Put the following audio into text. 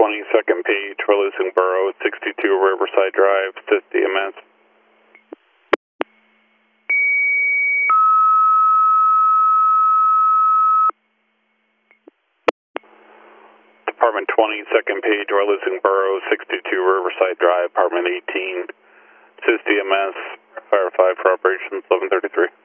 22nd page, we're losing Burrow, 62 Riverside Drive, assist EMS. Department 20, second page, we're losing Burrow, 62 Riverside Drive, Apartment 18. Assist EMS, Fire 5 for operations, 1133.